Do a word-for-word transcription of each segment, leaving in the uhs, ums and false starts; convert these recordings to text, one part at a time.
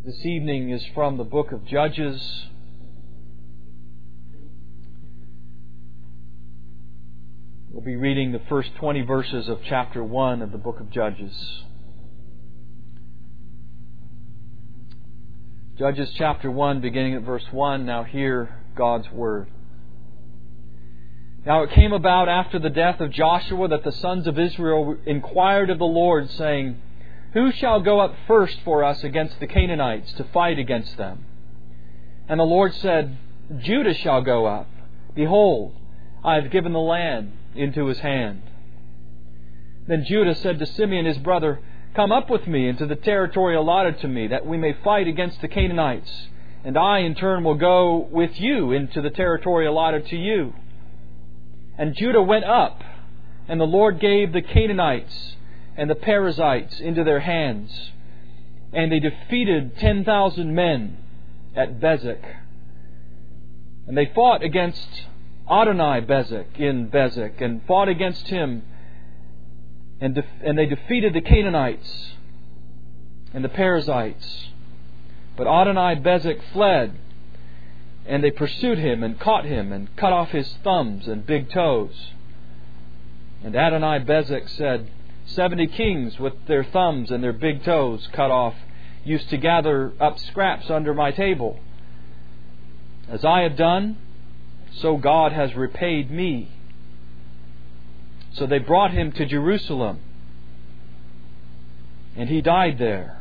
This evening is from the book of Judges. We'll be reading the first twenty verses of chapter one of the book of Judges. Judges chapter one, beginning at verse one. Now hear God's word. Now it came about after the death of Joshua that the sons of Israel inquired of the Lord, saying, Who shall go up first for us against the Canaanites to fight against them? And the Lord said, Judah shall go up. Behold, I have given the land into his hand. Then Judah said to Simeon his brother, Come up with me into the territory allotted to me, that we may fight against the Canaanites, and I in turn will go with you into the territory allotted to you. And Judah went up, and the Lord gave the Canaanites and the Perizzites into their hands, and they defeated ten thousand men at Bezek. And they fought against Adoni-Bezek in Bezek, and fought against him, and, def- and they defeated the Canaanites and the Perizzites. But Adoni-Bezek fled, and they pursued him and caught him and cut off his thumbs and big toes. And Adoni-Bezek said, Seventy kings with their thumbs and their big toes cut off used to gather up scraps under my table. As I have done, so God has repaid me. So they brought him to Jerusalem, and he died there.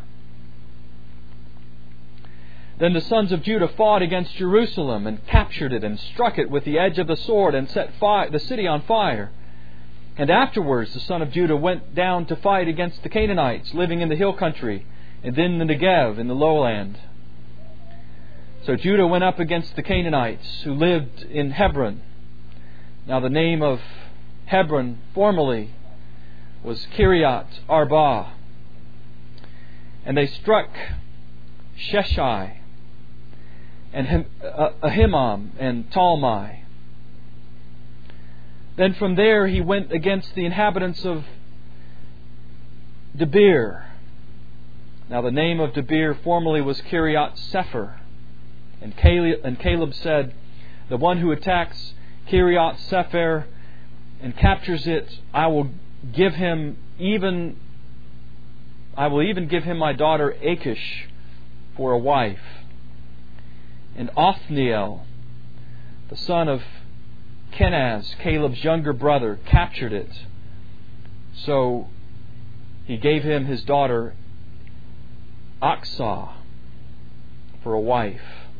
Then the sons of Judah fought against Jerusalem and captured it and struck it with the edge of the sword and set fire, the city on fire. And afterwards the son of Judah went down to fight against the Canaanites living in the hill country, and then the Negev in the lowland. So Judah went up against the Canaanites who lived in Hebron. Now the name of Hebron formerly was Kiriath Arba. And they struck Sheshai and Ahimam and Talmai. Then from there he went against the inhabitants of Debir. Now the name of Debir formerly was Kiriath Sepher. And Caleb, and Caleb said, The one who attacks Kiriath Sepher and captures it, I will give him even I will even give him my daughter Achish for a wife. And Othniel, the son of Kenaz, Caleb's younger brother, captured it. So he gave him his daughter Aksah for a wife.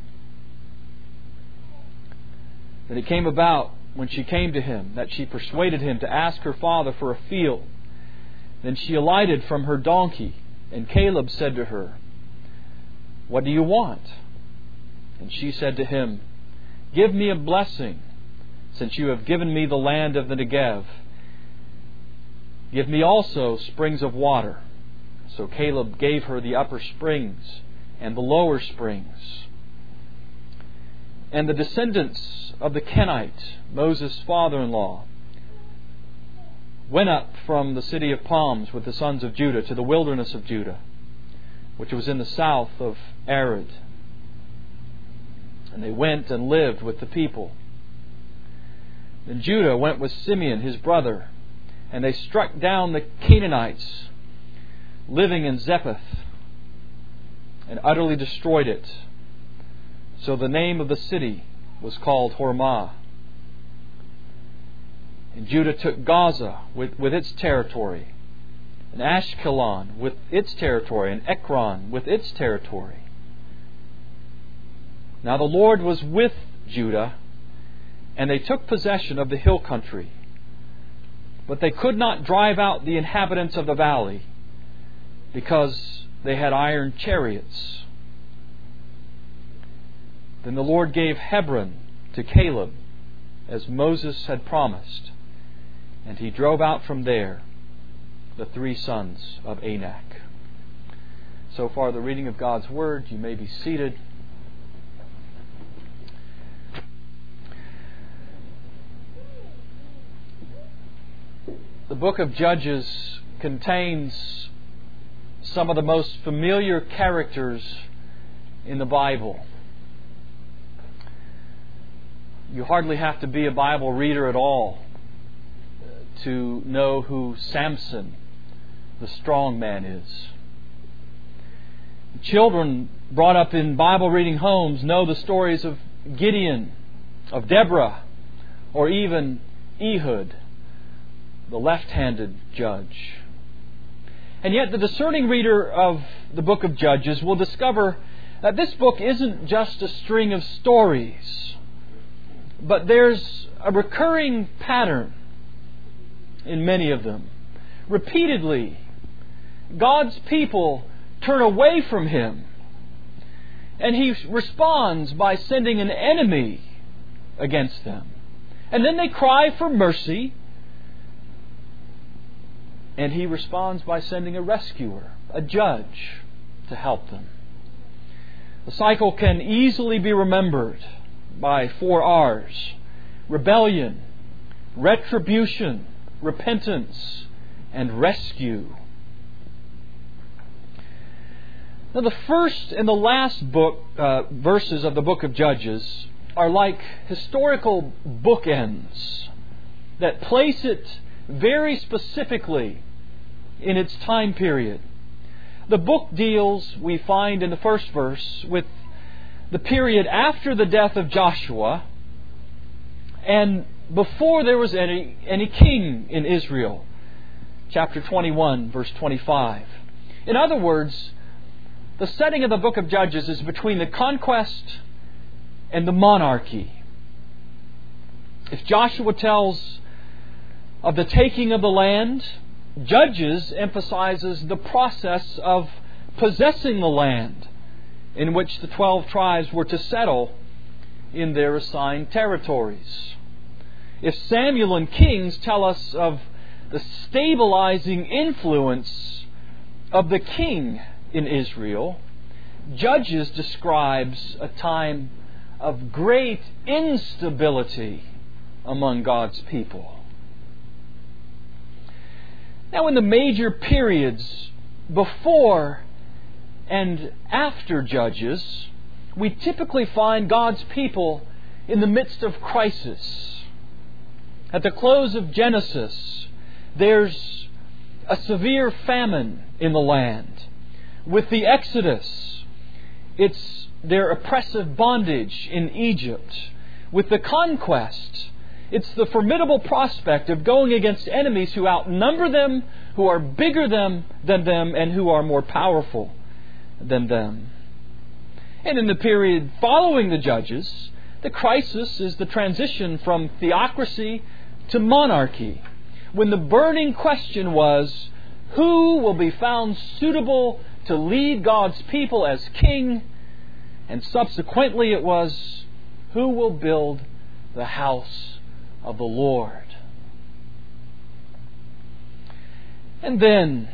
Then it came about, when she came to him, that she persuaded him to ask her father for a field. Then she alighted from her donkey, and Caleb said to her, What do you want? And she said to him, Give me a blessing, since you have given me the land of the Negev. Give me also springs of water. So Caleb gave her the upper springs and the lower springs. And the descendants of the Kenite, Moses' father-in-law, went up from the city of palms with the sons of Judah to the wilderness of Judah, which was in the south of Arad. And they went and lived with the people. Then Judah went with Simeon his brother, and they struck down the Canaanites living in Zephath, and utterly destroyed it. So the name of the city was called Hormah. And Judah took Gaza with, with its territory, and Ashkelon with its territory, and Ekron with its territory. Now the Lord was with Judah, and they took possession of the hill country. But they could not drive out the inhabitants of the valley, because they had iron chariots. Then the Lord gave Hebron to Caleb, as Moses had promised, and he drove out from there the three sons of Anak. So far the reading of God's Word. You may be seated. The book of Judges contains some of the most familiar characters in the Bible. You hardly have to be a Bible reader at all to know who Samson, the strong man, is. Children brought up in Bible reading homes know the stories of Gideon, of Deborah, or even Ehud, the left-handed judge. And yet the discerning reader of the book of Judges will discover that this book isn't just a string of stories, but there's a recurring pattern in many of them. Repeatedly, God's people turn away from Him, and He responds by sending an enemy against them. And then they cry for mercy, and He responds by sending a rescuer, a judge, to help them. The cycle can easily be remembered by four R's: rebellion, retribution, repentance, and rescue. Now, the first and the last book uh, verses of the book of Judges are like historical bookends that place it very specifically in its time period. The book deals, we find in the first verse, with the period after the death of Joshua and before there was any, any king in Israel. Chapter twenty-one, verse twenty-five. In other words, the setting of the book of Judges is between the conquest and the monarchy. If Joshua tells of the taking of the land, Judges emphasizes the process of possessing the land in which the twelve tribes were to settle in their assigned territories. If Samuel and Kings tell us of the stabilizing influence of the king in Israel, Judges describes a time of great instability among God's people. Now, in the major periods before and after Judges, we typically find God's people in the midst of crisis. At the close of Genesis, there's a severe famine in the land. With the Exodus, it's their oppressive bondage in Egypt. With the conquest, it's the formidable prospect of going against enemies who outnumber them, who are bigger them than them, and who are more powerful than them. And in the period following the Judges, the crisis is the transition from theocracy to monarchy, when the burning question was, who will be found suitable to lead God's people as king? And subsequently it was, who will build the house of the Lord? And then,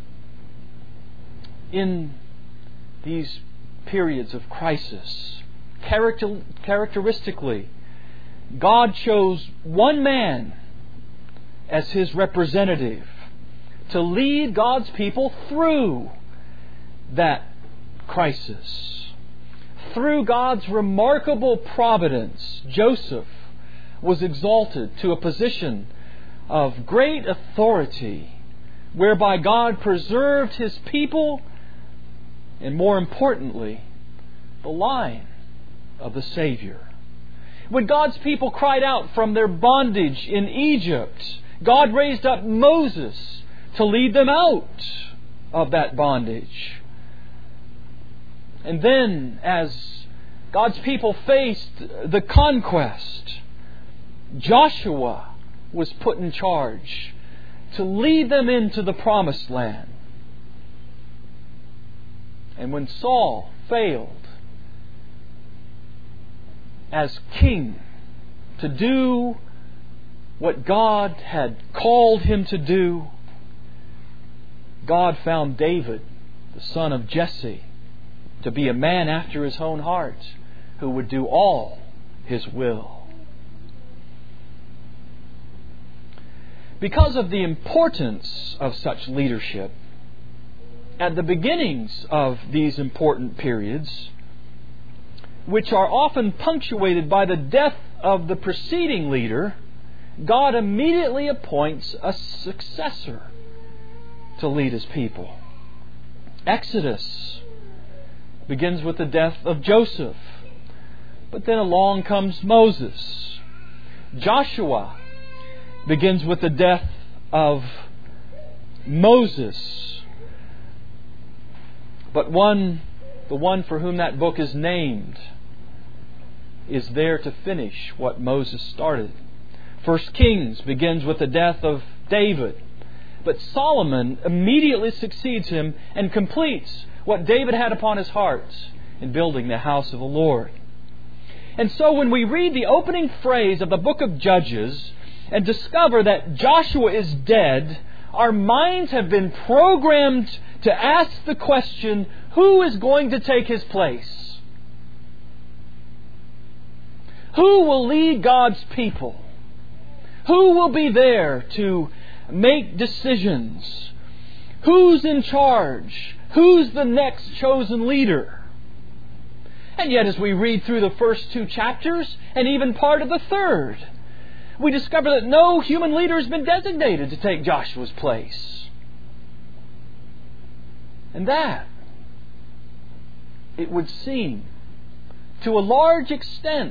in these periods of crisis, character, characteristically, God chose one man as His representative to lead God's people through that crisis. Through God's remarkable providence, Joseph was exalted to a position of great authority, whereby God preserved His people, and more importantly, the line of the Savior. When God's people cried out from their bondage in Egypt, God raised up Moses to lead them out of that bondage. And then, as God's people faced the conquest, Joshua was put in charge to lead them into the promised land. And when Saul failed as king to do what God had called him to do, God found David, the son of Jesse, to be a man after His own heart, who would do all His will. Because of the importance of such leadership, at the beginnings of these important periods, which are often punctuated by the death of the preceding leader, God immediately appoints a successor to lead His people. Exodus begins with the death of Joseph, but then along comes Moses. Joshua begins with the death of Moses, but one, the one for whom that book is named, is there to finish what Moses started. First Kings begins with the death of David, but Solomon immediately succeeds him and completes what David had upon his heart in building the house of the Lord. And so when we read the opening phrase of the book of Judges and discover that Joshua is dead, our minds have been programmed to ask the question, who is going to take his place? Who will lead God's people? Who will be there to make decisions? Who's in charge? Who's the next chosen leader? And yet as we read through the first two chapters, and even part of the third, we discover that no human leader has been designated to take Joshua's place. And that, it would seem, to a large extent,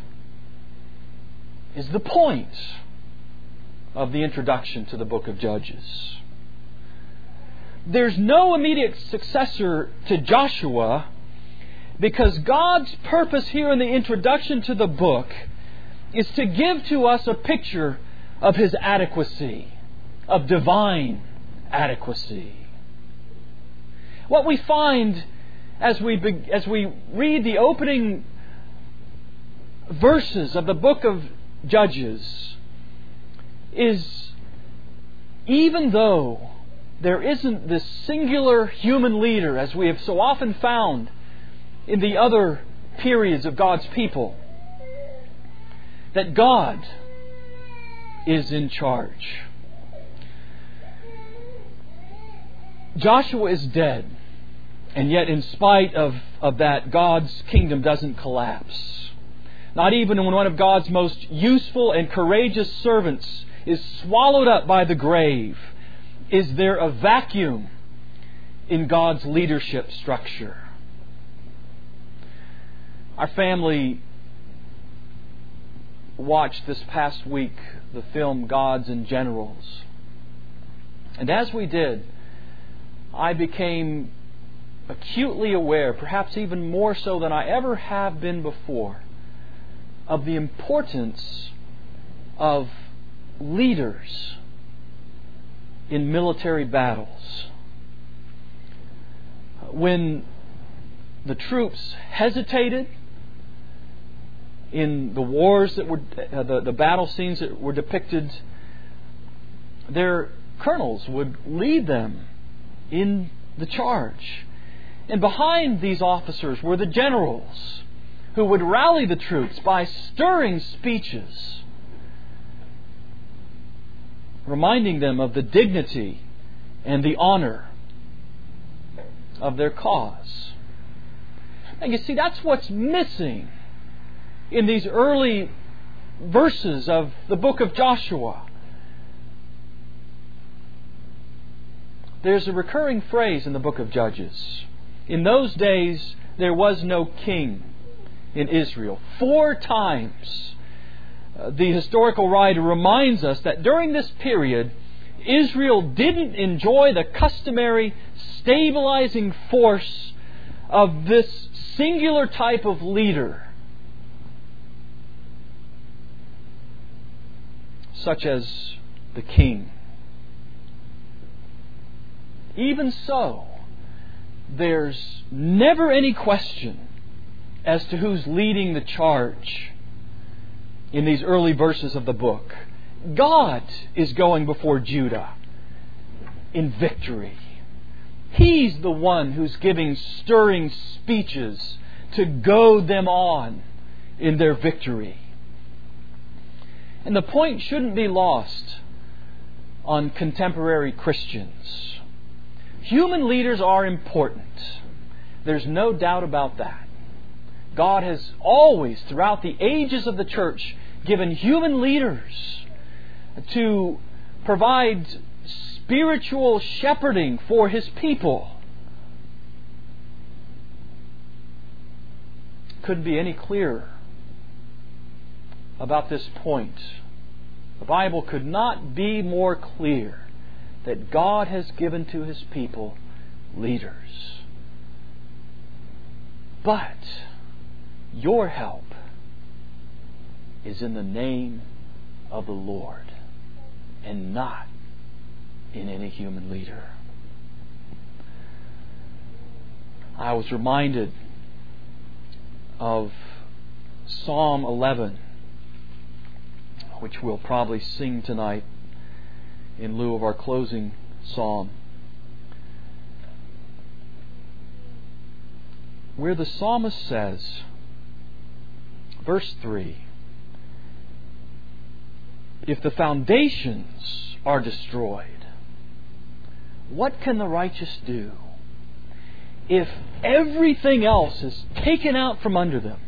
is the point of the introduction to the book of Judges. There's no immediate successor to Joshua because God's purpose here in the introduction to the book is to give to us a picture of His adequacy, of divine adequacy. What we find as we be, as we read the opening verses of the book of Judges is, even though there isn't this singular human leader as we have so often found in the other periods of God's people, that God is in charge. Joshua is dead, and yet in spite of, of that, God's kingdom doesn't collapse. Not even when one of God's most useful and courageous servants is swallowed up by the grave, is there a vacuum in God's leadership structure. Our family watched this past week the film Gods and Generals. And as we did, I became acutely aware, perhaps even more so than I ever have been before, of the importance of leaders in military battles. When the troops hesitated in the wars that were, uh, the, the battle scenes that were depicted, their colonels would lead them in the charge. And behind these officers were the generals who would rally the troops by stirring speeches, reminding them of the dignity and the honor of their cause. And you see, that's what's missing in these early verses of the book of Joshua. There's a recurring phrase in the book of Judges. In those days, there was no king in Israel. Four times, uh, the historical writer reminds us that during this period, Israel didn't enjoy the customary stabilizing force of this singular type of leader, such as the king. Even so, there's never any question as to who's leading the charge in these early verses of the book. God is going before Judah in victory. He's the one who's giving stirring speeches to goad them on in their victory. And the point shouldn't be lost on contemporary Christians. Human leaders are important. There's no doubt about that. God has always, throughout the ages of the church, given human leaders to provide spiritual shepherding for His people. Couldn't be any clearer about this point. The Bible could not be more clear that God has given to His people leaders. But your help is in the name of the Lord and not in any human leader. I was reminded of Psalm eleven, which we'll probably sing tonight in lieu of our closing psalm, where the psalmist says, verse three, "If the foundations are destroyed, what can the righteous do? If everything else is taken out from under them,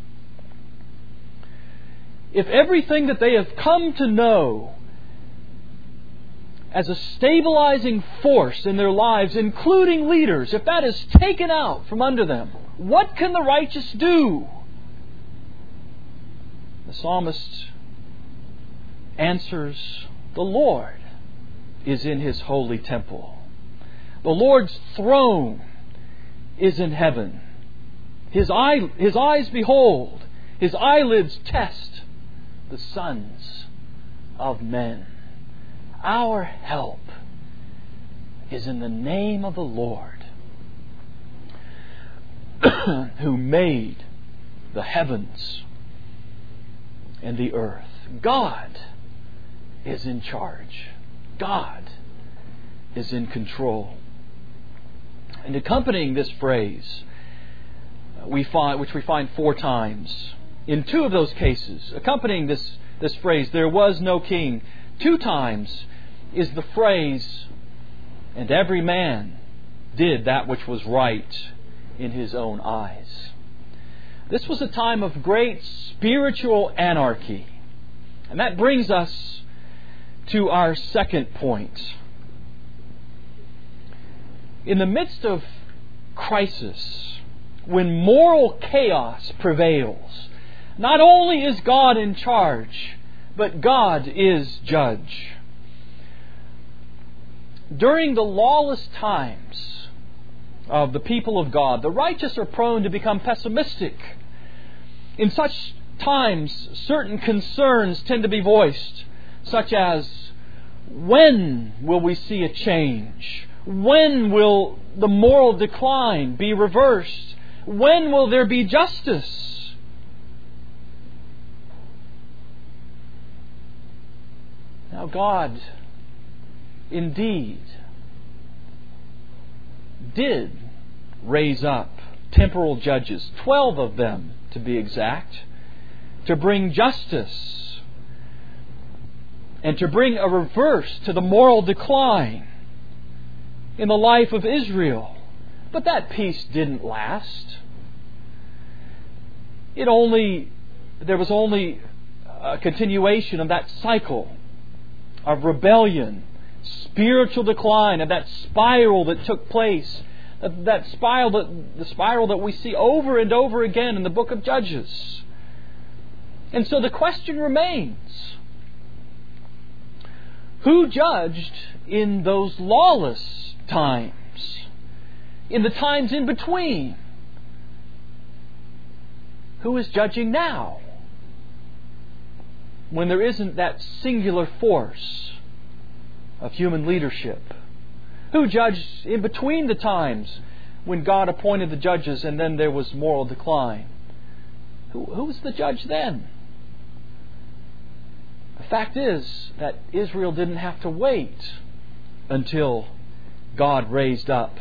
if everything that they have come to know as a stabilizing force in their lives, including leaders, if that is taken out from under them, what can the righteous do?" The psalmist answers, "The Lord is in His holy temple. The Lord's throne is in heaven. His eye, His eyes behold, His eyelids test the sons of men. Our help is in the name of the Lord, who made the heavens and the earth." God is in charge. God is in control. And accompanying this phrase, we find, which we find four times, in two of those cases, accompanying this, this phrase, "There was no king," two times is the phrase, "And every man did that which was right in his own eyes." This was a time of great spiritual anarchy. And that brings us to our second point. In the midst of crisis, when moral chaos prevails, not only is God in charge, but God is judge. During the lawless times of the people of God, the righteous are prone to become pessimistic. In such times, certain concerns tend to be voiced, such as, when will we see a change? When will the moral decline be reversed? When will there be justice? Now, God indeed did raise up temporal judges, twelve of them to be exact, to bring justice and to bring a reverse to the moral decline in the life of Israel. But that peace didn't last. It only, there was only a continuation of that cycle of rebellion, spiritual decline, and that spiral that took place, that, that spiral that the spiral that we see over and over again in the book of Judges. And so the question remains, who judged in those lawless times? In the times in between? Who is judging now? When there isn't that singular force of human leadership? Who judged in between the times when God appointed the judges and then there was moral decline? Who, who was the judge then? The fact is that Israel didn't have to wait until God raised up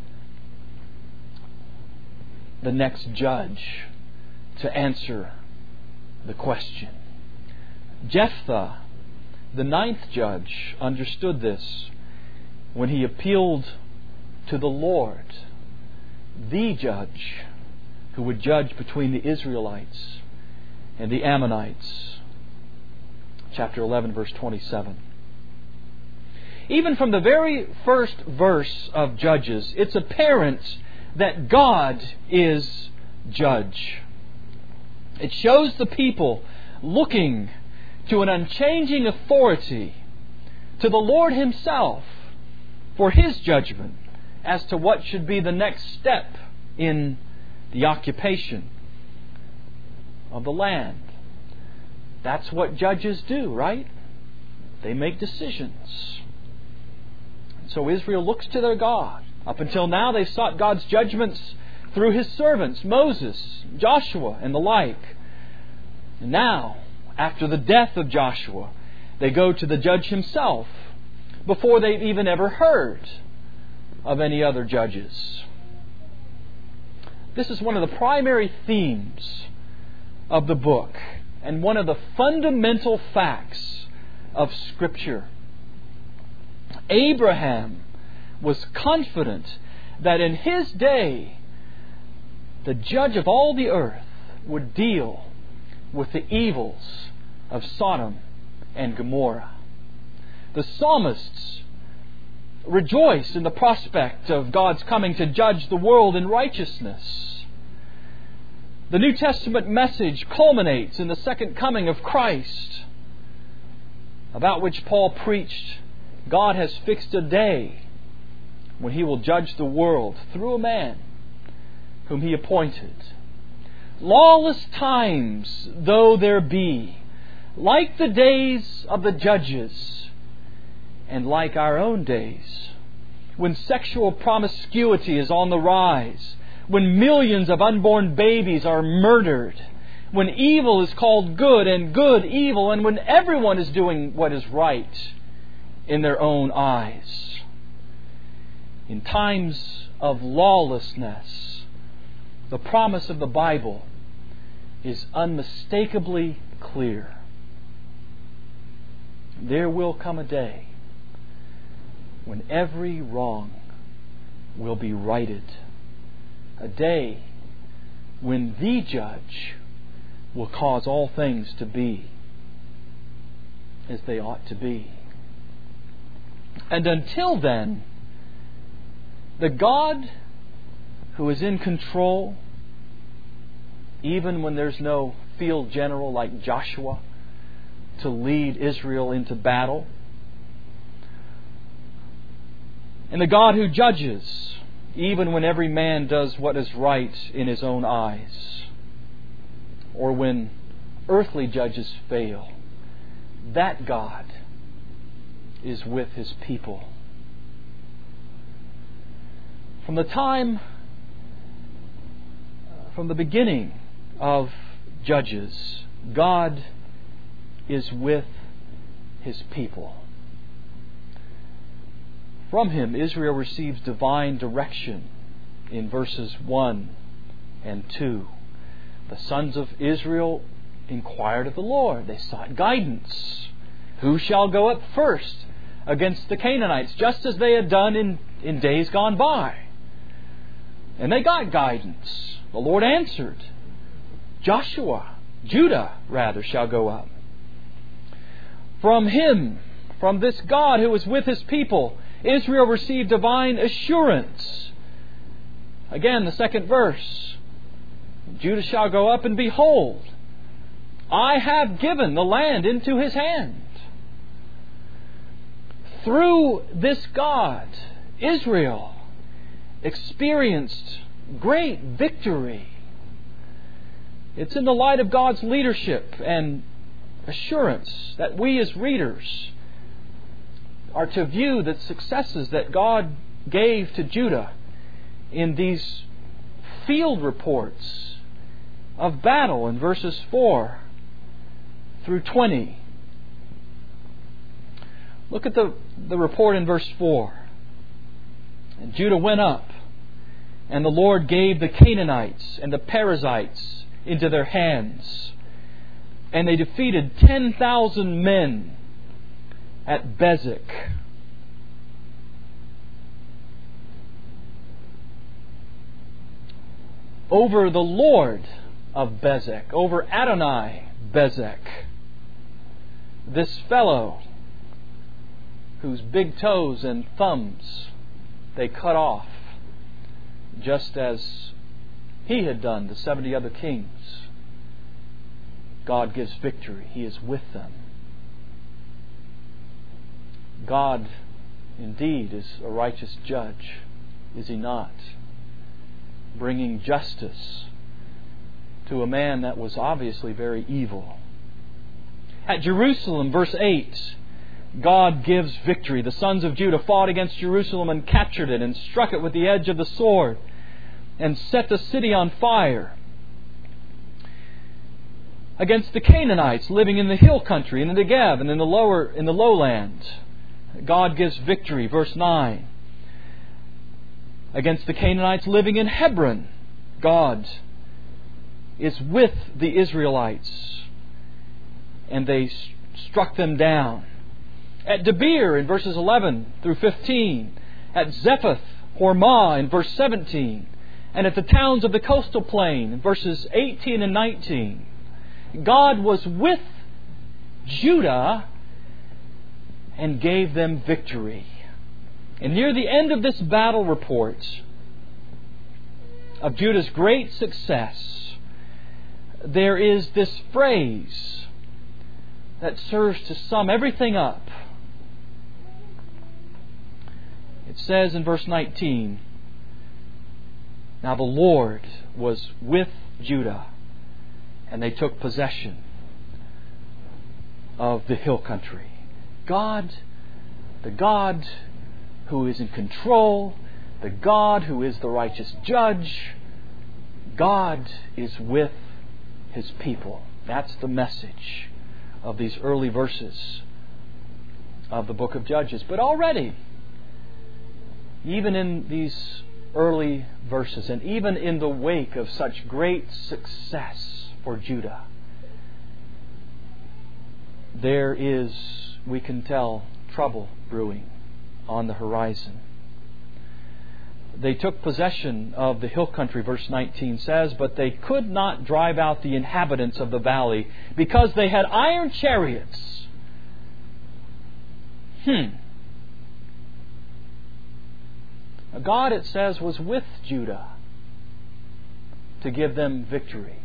the next judge to answer the question. Jephthah, the ninth judge, understood this when he appealed to the Lord, the judge who would judge between the Israelites and the Ammonites. Chapter eleven, verse twenty-seven. Even from the very first verse of Judges, it's apparent that God is judge. It shows the people looking to an unchanging authority, to the Lord Himself, for His judgment as to what should be the next step in the occupation of the land. That's what judges do, right? They make decisions. So Israel looks to their God. Up until now, they sought God's judgments through His servants, Moses, Joshua, and the like. And now, after the death of Joshua, they go to the judge himself before they've even ever heard of any other judges. This is one of the primary themes of the book and one of the fundamental facts of Scripture. Abraham was confident that in his day the judge of all the earth would deal with the evils of Sodom and Gomorrah. The psalmists rejoice in the prospect of God's coming to judge the world in righteousness. The New Testament message culminates in the second coming of Christ, about which Paul preached. God has fixed a day when He will judge the world through a man whom He appointed. Lawless times though there be, like the days of the judges, and like our own days, when sexual promiscuity is on the rise, when millions of unborn babies are murdered, when evil is called good and good evil, and when everyone is doing what is right in their own eyes. In times of lawlessness, the promise of the Bible is unmistakably clear. There will come a day when every wrong will be righted. A day when the judge will cause all things to be as they ought to be. And until then, the God who is in control, even when there's no field general like Joshua to lead Israel into battle, and the God who judges, even when every man does what is right in his own eyes, or when earthly judges fail, that God is with His people. From the time, from the beginning of Judges, God is with His people. From Him, Israel receives divine direction in verses one and two. The sons of Israel inquired of the Lord. They sought guidance. Who shall go up first against the Canaanites, just as they had done in, in days gone by? And they got guidance. The Lord answered, Joshua, Judah rather, shall go up. From Him, from this God who was with His people, Israel received divine assurance. Again, the second verse. Judah shall go up, and behold, I have given the land into his hand. Through this God, Israel experienced great victory. It's in the light of God's leadership and assurance that we as readers are to view the successes that God gave to Judah in these field reports of battle in verses four through twenty. Look at the, the report in verse four. And Judah went up, and the Lord gave the Canaanites and the Perizzites into their hands, and they defeated ten thousand men at Bezek. over the Lord of Bezek, over Adonai Bezek. This fellow whose big toes and thumbs they cut off, just as he had done to seventy other kings. God gives victory. He is with them. God indeed is a righteous judge, is He not? Bringing justice to a man that was obviously very evil. At Jerusalem, verse eight, God gives victory. The sons of Judah fought against Jerusalem and captured it and struck it with the edge of the sword and set the city on fire. Against the Canaanites living in the hill country, in the Negev and in the lower in the lowland, God gives victory. Verse nine. Against the Canaanites living in Hebron, God is with the Israelites, and they struck them down. At Debir in verses eleven through fifteen, at Zephath Hormah in verse seventeen, and at the towns of the coastal plain in verses eighteen and nineteen, God was with Judah and gave them victory. And near the end of this battle report of Judah's great success, there is this phrase that serves to sum everything up. It says in verse nineteen, "Now the Lord was with Judah, and they took possession of the hill country." God, the God who is in control, the God who is the righteous judge, God is with His people. That's the message of these early verses of the book of Judges. But already, even in these early verses, and even in the wake of such great success for Judah, there is, we can tell, trouble brewing on the horizon. They took possession of the hill country, verse nineteen says, but they could not drive out the inhabitants of the valley because they had iron chariots. Hmm. God, it says, was with Judah to give them victory.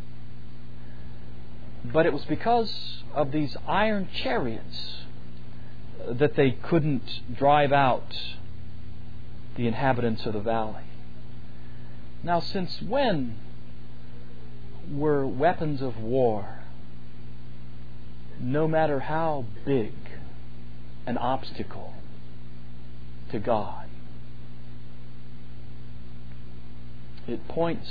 But it was because of these iron chariots that they couldn't drive out the inhabitants of the valley. Now, since when were weapons of war, no matter how big, an obstacle to God? It points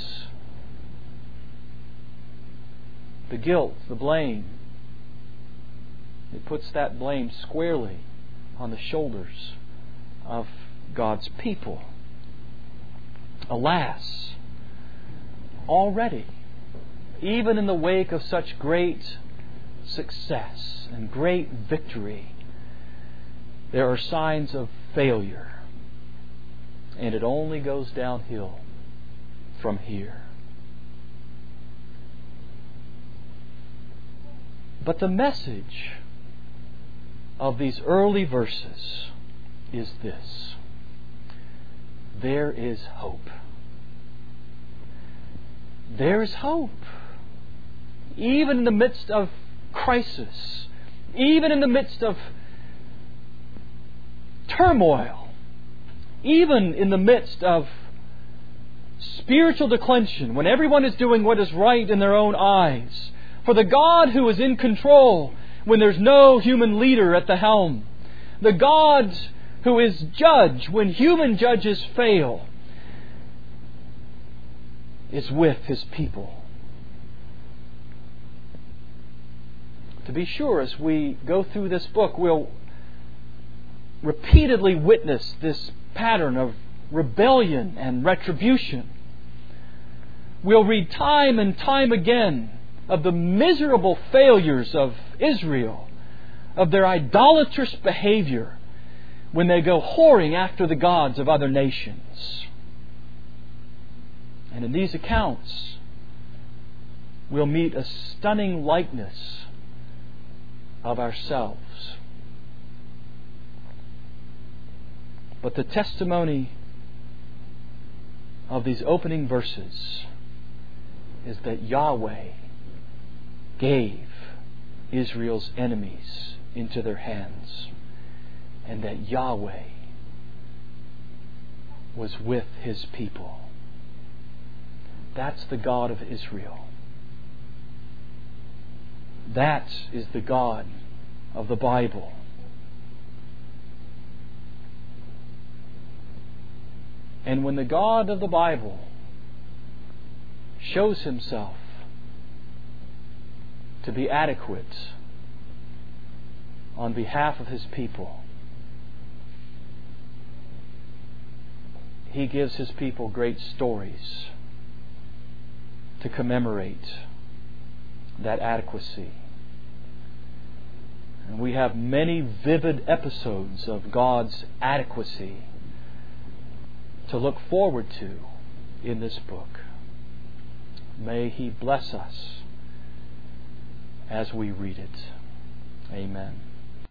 the guilt, the blame. It puts that blame squarely on the shoulders of God's people. Alas, already, even in the wake of such great success and great victory, there are signs of failure. And it only goes downhill from here. But the message of these early verses is this: there is hope. There is hope. Even in the midst of crisis, even in the midst of turmoil, even in the midst of spiritual declension, when everyone is doing what is right in their own eyes, for the God who is in control when there's no human leader at the helm, the God who is judge when human judges fail, is with His people. To be sure, as we go through this book, we'll repeatedly witness this pattern of rebellion and retribution. We'll read time and time again of the miserable failures of Israel, of their idolatrous behavior when they go whoring after the gods of other nations. And in these accounts, we'll meet a stunning likeness of ourselves. But the testimony of these opening verses is that Yahweh gave Israel's enemies into their hands, and that Yahweh was with His people. That's the God of Israel. That is the God of the Bible. And when the God of the Bible shows Himself to be adequate on behalf of His people, He gives His people great stories to commemorate that adequacy. And we have many vivid episodes of God's adequacy to look forward to in this book. May He bless us as we read it. Amen.